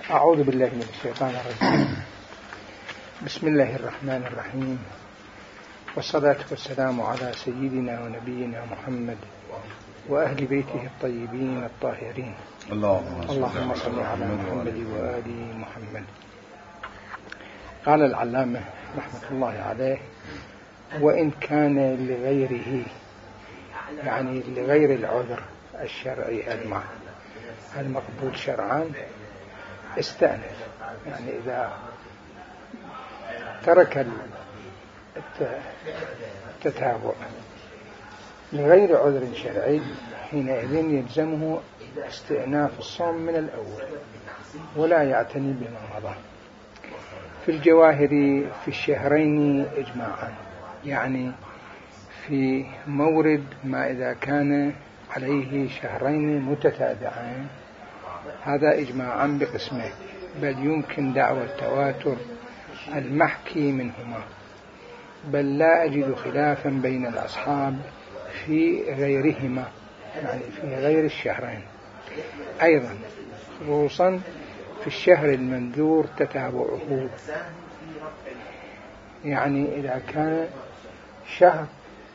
أعوذ بالله من الشيطان الرجيم. بسم الله الرحمن الرحيم، والصلاة والسلام على سيدنا ونبينا محمد وأهل بيته الطيبين الطاهرين. اللهم صل على محمد وآل محمد. قال العلامة رحمة الله عليه: وإن كان لغيره، يعني لغير العذر الشرعي المقبول شرعا، استأنف. يعني إذا ترك التتابع لغير عذر شرعي، حينئذ يلزمه استئناف الصوم من الأول ولا يعتني بما مضى. في الجواهر في الشهرين إجماعا، يعني في مورد ما إذا كان عليه شهرين متتابعين، هذا إجماعا بقسمين، بل يمكن دعوى التواتر المحكي منهما، بل لا أجد خلافا بين الأصحاب في غيرهما، يعني في غير الشهرين أيضا، خصوصا في الشهر المنذور تتابعه. يعني إذا كان شهر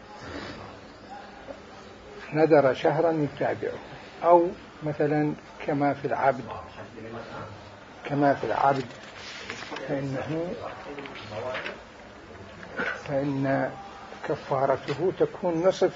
نذر شهرا يتابعه، أو مثلا كما في العبد فإن كفارته تكون نصف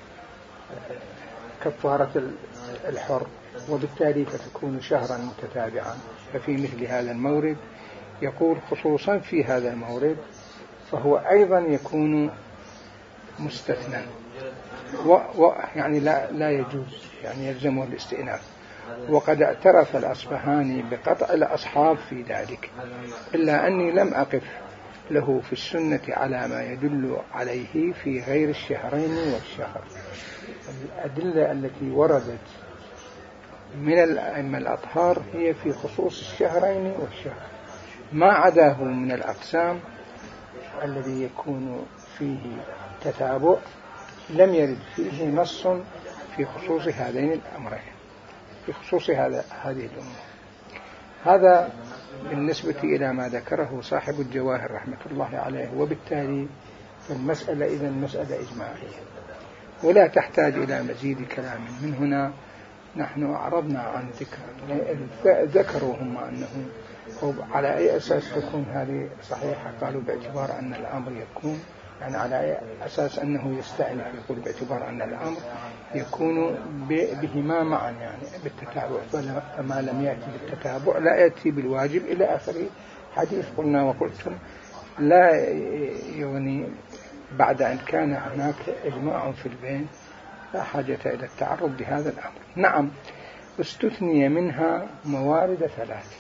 كفارة الحر، وبالتالي فتكون شهرا متتابعا. ففي مثل هذا المورد يقول خصوصا في هذا المورد فهو أيضا يكون مستثنى، يعني لا يجوز، يعني يلزمه الاستئناف. وقد اعترف الأصبهاني بقطع الأصحاب في ذلك، إلا أني لم أقف له في السنة على ما يدل عليه في غير الشهرين والشهر. الأدلة التي وردت من الأئمة الأطهار هي في خصوص الشهرين والشهر، ما عداه من الأقسام الذي يكون فيه تتابع لم يرد فيه نص في خصوص هذين الأمرين، في خصوص هذه الأمور. هذا بالنسبة إلى ما ذكره صاحب الجواهر رحمة الله عليه. وبالتالي فالمسألة إذن مسألة إجماعية ولا تحتاج إلى مزيد كلام. من هنا نحن أعرضنا عن ذكروا هم أنه على أي أساس تكون هذه صحيحة. قالوا باعتبار أن الأمر يكون، يعني على أي أساس أنه يستأنف، يقول باعتبار أن الأمر يكون بهما معا، يعني بالتتابع، فما لم يأتي بالتتابع لا يأتي بالواجب إلى آخر حديث. قلنا وقلتم لا يعني بعد أن كان هناك إجماع في البين لا حاجة إلى التعرض لهذا الأمر. نعم، استثني منها موارد ثلاث.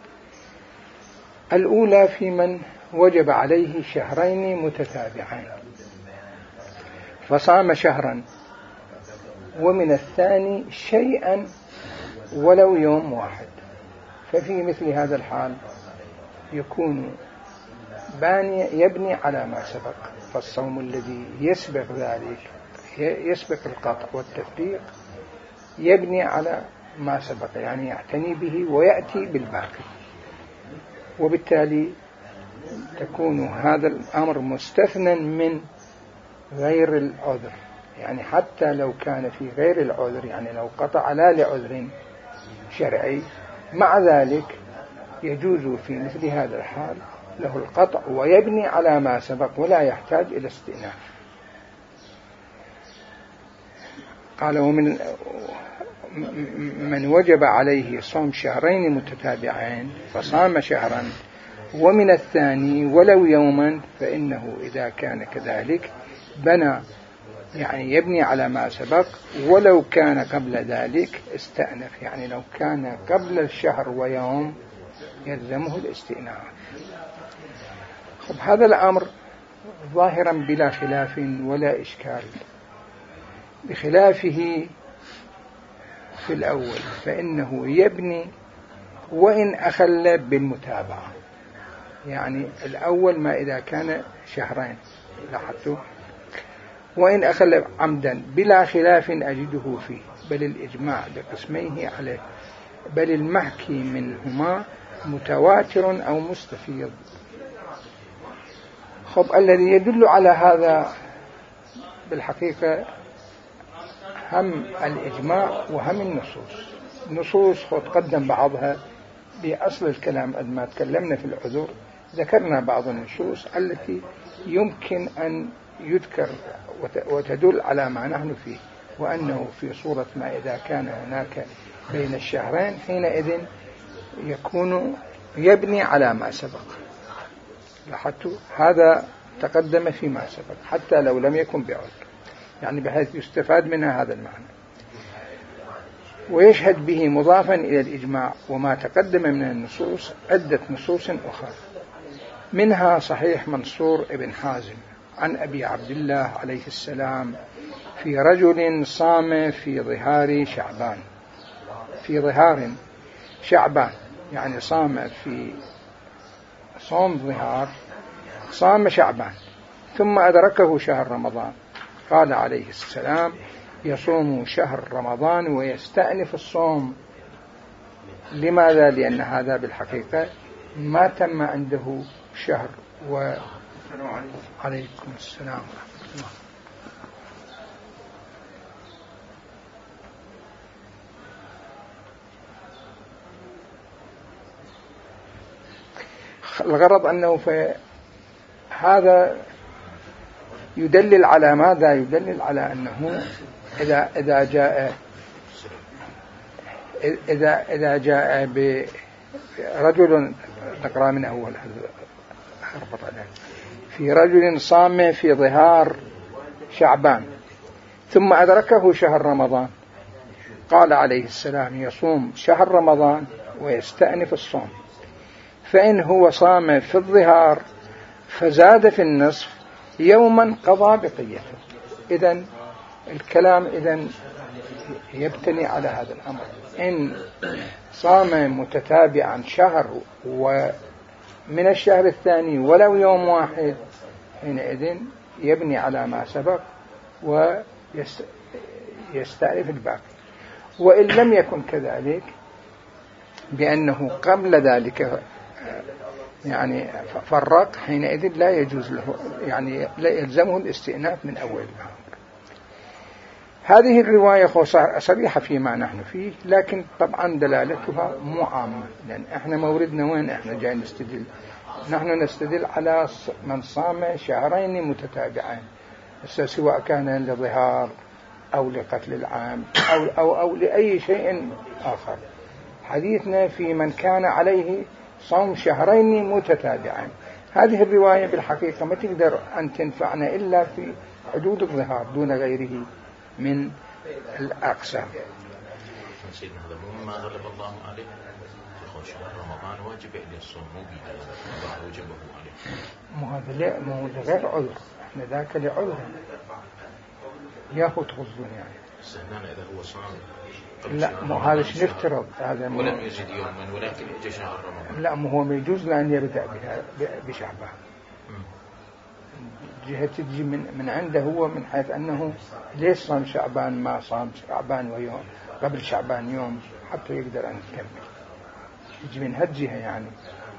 الأولى في من وجب عليه شهرين متتابعين فصام شهرا، ومن الثاني شيئا ولو يوم واحد. ففي مثل هذا الحال يكون يبني على ما سبق، فالصوم الذي يسبق ذلك يسبق القطع والتفريق يبني على ما سبق، يعني يعتني به ويأتي بالباقي، وبالتالي تكون هذا الأمر مستثنى من غير العذر. يعني حتى لو كان في غير العذر، يعني لو قطع لا لعذر شرعي، مع ذلك يجوز في مثل هذا الحال له القطع ويبني على ما سبق ولا يحتاج إلى استئناف. قال: ومن من وجب عليه صوم شهرين متتابعين فصام شهرا، ومن الثاني ولو يوما، فإنه إذا كان كذلك بنى، يعني يبني على ما سبق، ولو كان قبل ذلك استأنف، يعني لو كان قبل الشهر ويوم يلزمه الاستئناف. هذا الأمر ظاهرا بلا خلاف ولا إشكال، بخلافه في الأول فإنه يبني وإن أخل بالمتابعة. يعني الأول ما إذا كان شهرين لاحظتوا، وإن أخل عمدا بلا خلاف أجده فيه، بل الإجماع بقسميه عليه، بل المحكي منهما متواتر أو مستفيض. خب الذي يدل على هذا بالحقيقة هم الإجماع وهم النصوص. النصوص قدم بعضها بأصل الكلام عندما تكلمنا في العذر، ذكرنا بعض النصوص التي يمكن أن يذكر وتدل على ما نحن فيه، وأنه في صورة ما إذا كان هناك بين الشهرين حينئذ يكون يبني على ما سبق. لاحظتوا هذا تقدم فيما سبق حتى لو لم يكن بعذر، يعني بحيث يستفاد منها هذا المعنى. ويشهد به مضافا إلى الإجماع وما تقدم من النصوص عدة نصوص أخرى، منها صحيح منصور ابن حازم عن أبي عبد الله عليه السلام في رجل صام في ظهار شعبان، في ظهار شعبان يعني صام في صوم ظهار، صام شعبان ثم أدركه شهر رمضان، قال عليه السلام يصوم شهر رمضان ويستأنف الصوم. لماذا؟ لأن هذا بالحقيقة ما تم عنده شهر. وعليكم السلام ورحمة الله. الغرض أنه هذا يدلل على ماذا؟ يدلل على أنه إذا جاء برجل، نقرأ من أول في رجل صام في ظهار شعبان ثم أدركه شهر رمضان، قال عليه السلام يصوم شهر رمضان ويستأنف الصوم. فإن هو صام في الظهار فزاد في النصف يوما قضى بقيته. إذن الكلام يبتني على هذا الأمر. إن صام متتابعا شهر ومن الشهر الثاني ولو يوم واحد حينئذ يبني على ما سبق ويستعرف الباقي. وإن لم يكن كذلك بأنه قبل ذلك يعني فرق، حينئذ لا يجوز له، يعني لا يلزمه الاستئناف من أول الأمر. هذه الرواية صريحة فيما نحن فيه، لكن طبعا دلالتها مو عامة، لأن احنا موردنا وين؟ احنا جاي نستدل، نحن نستدل على من صام شهرين متتابعين، سواء كان لظهار أو لقتل العام أو لأي شيء آخر. حديثنا في من كان عليه صوم شهرين متتابعين. هذه الرواية بالحقيقة ما تقدر أن تنفعنا إلا في حدود الظهار دون غيره من الأقسام. سيدنا هذا مو ما غلب الله عليه، يقول شهر رمضان واجب عليه الصوم، مو الله وجبه عليه. مو هذا غير عذر، احنا ذاك لعذر ياهو تغزون يعني. سهلنا إذا هو صام لا مو هذا ايش نفترض هذا ولم يزد يوما ولكن اجى شهر رمضان. لا مو هو ما يجوز لأن يبدأ بشعبان. جهة تجي من عنده هو، من حيث أنه ليش صام شعبان ما صام شعبان ويوم قبل شعبان يوم حتى يقدر أن يكمل، يجي من هالجهة يعني.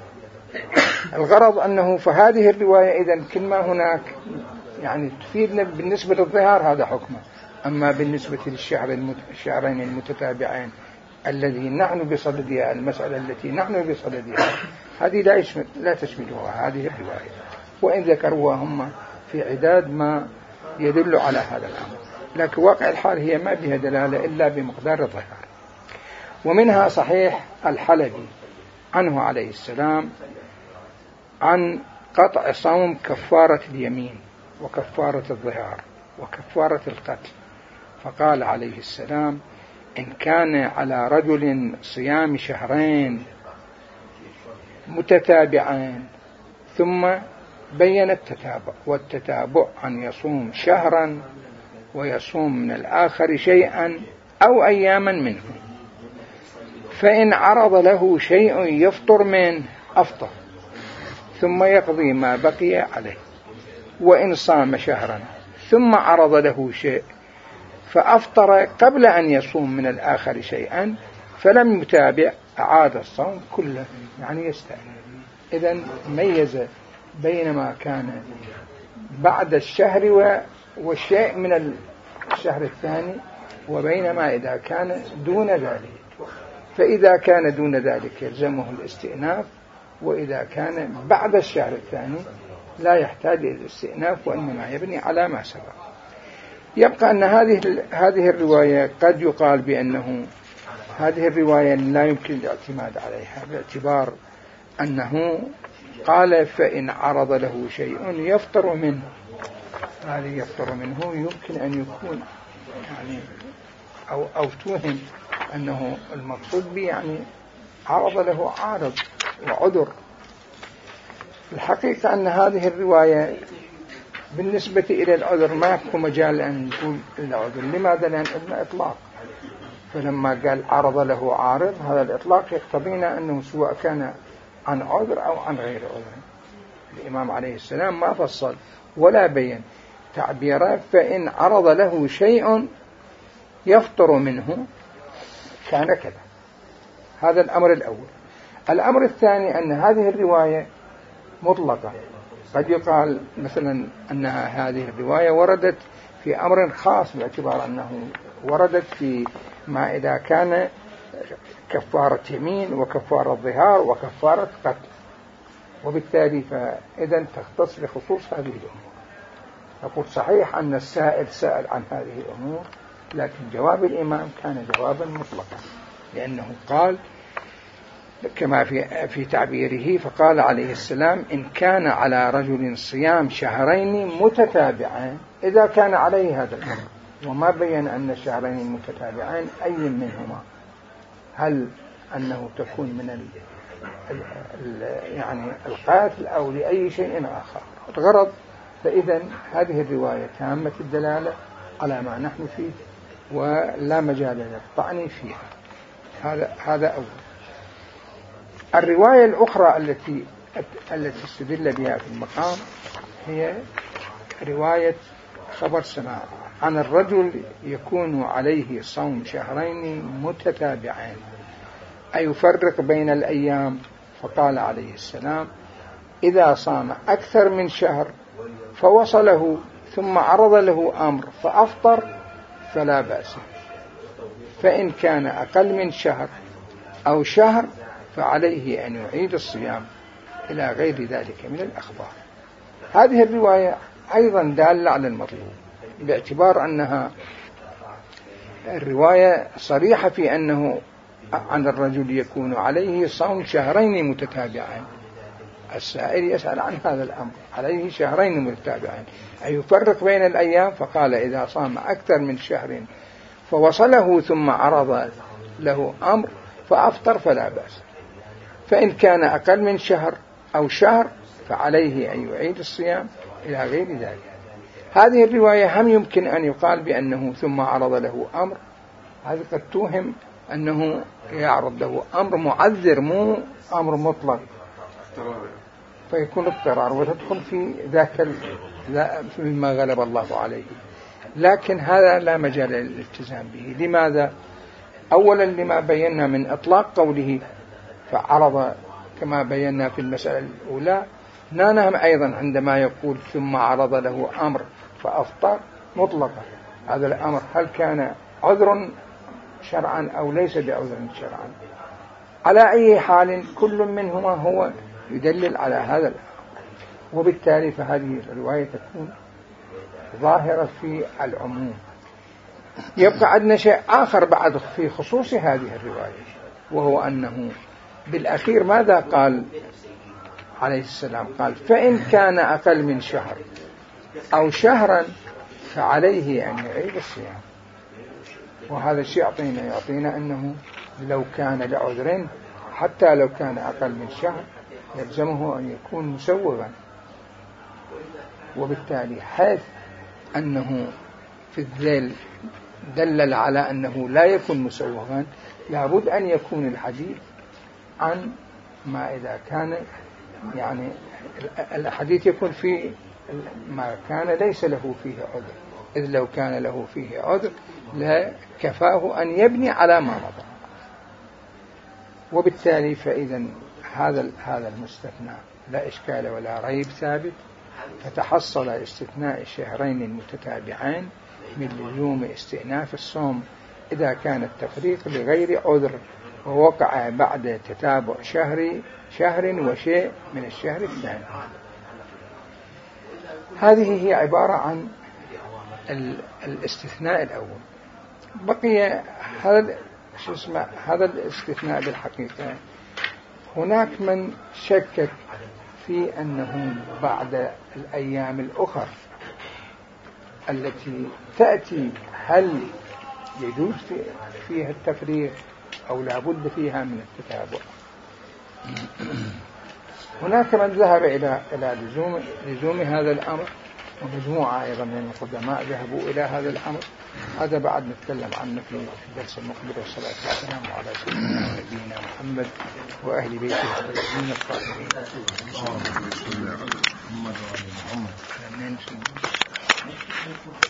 الغرض أنه فهذه الرواية إذن كل ما هناك يعني تفيدنا بالنسبة للظهار هذا حكمه، أما بالنسبة للشهرين المتتابعين الذي نحن بصددها، المسألة التي نحن بصددها، هذه لا تشملها هذه الرواية، وإن ذكروها هم في عداد ما يدل على هذا الأمر، لكن واقع الحال هي ما بها دلالة إلا بمقدار الظهار. ومنها صحيح الحلبي عنه عليه السلام عن قطع صوم كفارة اليمين وكفارة الظهار وكفارة القتل، فقال عليه السلام إن كان على رجل صيام شهرين متتابعين، ثم بين التتابع، والتتابع أن يصوم شهرا ويصوم من الآخر شيئا أو أياما منه، فإن عرض له شيء يفطر منه أفطر ثم يقضي ما بقي عليه. وإن صام شهرا ثم عرض له شيء فأفطر قبل أن يصوم من الآخر شيئا فلم يتابع أعاد الصوم كله، يعني يستأنف. إذن ميز بين ما كان بعد الشهر وشيء من الشهر الثاني، وبينما إذا كان دون ذلك، فإذا كان دون ذلك يلزمه الاستئناف، وإذا كان بعد الشهر الثاني لا يحتاج إلى الاستئناف، وإنما يبني على ما سبق. يبقى أن هذه الرواية قد يقال بأنه هذه الرواية لا يمكن الاعتماد عليها، باعتبار أنه قال فإن عرض له شيء يفطر منه. هذه يفطر منه يمكن أن يكون يعني أو توهم أنه المقصود به يعني عرض له عارض وعذر. الحقيقة أن هذه الرواية بالنسبة إلى العذر ما يكون مجال أن نقول إلا عذر. لماذا؟ لأن ابن إطلاق، فلما قال عرض له عارض هذا الإطلاق يقتضينا أنه سواء كان عن عذر أو عن غير عذر. الإمام عليه السلام ما فصل ولا بين تعبيرات فإن عرض له شيء يفطر منه كان كذا. هذا الأمر الأول. الأمر الثاني أن هذه الرواية مطلقة. قد يقال مثلا أنها هذه الرواية وردت في أمر خاص، باعتبار أنه وردت في ما إذا كان كفارة يمين وكفارة ظهار وكفارة قتل، وبالتالي فإذا تختص بخصوص هذه الأمور. نقول صحيح أن السائل سأل عن هذه الأمور، لكن جواب الإمام كان جوابا مطلقا، لأنه قال كما في تعبيره، فقال عليه السلام إن كان على رجل صيام شهرين متتابعين، إذا كان عليه هذا الأمر، وما بين أن الشهرين متتابعين أي منهما، هل أنه تكون من يعني القاتل أو لأي شيء آخر الغرض. فإذا هذه الرواية تامة الدلالة على ما نحن فيه ولا مجال للطعن فيها. هذا أول. الرواية الأخرى التي استدل بها في المقام هي رواية خبر سماع عن الرجل يكون عليه صوم شهرين متتابعين أيفرق بين الأيام، فقال عليه السلام إذا صام أكثر من شهر فوصله ثم عرض له أمر فأفطر فلا بأس، فإن كان أقل من شهر أو شهر فعليه أن يعيد الصيام إلى غير ذلك من الأخبار. هذه الرواية أيضا دالة على المطلوب، باعتبار أنها الرواية صريحة في أنه عن الرجل يكون عليه صوم شهرين متتابعين. السائل يسأل عن هذا الأمر، عليه شهرين متتابعين أيفرق بين الأيام، فقال إذا صام أكثر من شهر فوصله ثم عرض له أمر فأفطر فلا بأس، فإن كان أقل من شهر أو شهر فعليه أن يعيد الصيام إلى غير ذلك. هذه الرواية هم يمكن أن يقال بأنه ثم عرض له أمر، هذا قد توهم أنه يعرض له أمر معذر مو أمر مطلق، فيكون اضطرار وتدخل في ذاك مما غلب الله عليه. لكن هذا لا مجال للالتزام به. لماذا؟ أولا لما بينا من إطلاق قوله فعرض كما بينا في المسألة الأولى، نانهم أيضا عندما يقول ثم عرض له أمر فأفطر مطلقا. هذا الأمر هل كان عذر شرعا أو ليس بعذر شرعا؟ على أي حال كل منهما هو يدلل على هذا الأمر، وبالتالي فهذه الرواية تكون ظاهرة في العموم. يبقى عندنا شيء آخر بعد في خصوص هذه الرواية، وهو أنه بالأخير ماذا قال عليه السلام؟ قال فإن كان أقل من شهر أو شهرا فعليه أن يعيد الصيام. وهذا الشيء يعطينا أنه لو كان لعذر حتى لو كان أقل من شهر يلزمه أن يكون مسوغا، وبالتالي حيث أنه في الذيل دلل على أنه لا يكون مسوغا، لابد أن يكون الحديث عن ما إذا كان يعني الحديث يكون في ما كان ليس له فيه عذر، إذ لو كان له فيه عذر لا كفاه أن يبني على ما مضى. وبالتالي فإذا هذا المستثنى لا إشكال ولا ريب ثابت، فتحصل استثناء الشهرين المتتابعين من لزوم استئناف الصوم إذا كان التفريق لغير عذر ووقع بعد تتابع شهر وشيء من الشهر الثاني. هذه هي عبارة عن الاستثناء الأول. بقي هذا الاستثناء بالحقيقة هناك من شكك في أنه بعد الأيام الأخرى التي تأتي هل يجوز فيها التفريق أو لا بد فيها من التتابع. هناك من ذهب إلى لزوم هذا الأمر، ومجموعة أيضا من القدماء ذهبوا إلى هذا الأمر. هذا بعد نتكلم عنه في الدرس المقبل. والصلاة والسلام على سيدنا ونبينا محمد وأهل بيته الطيبين الطاهرين.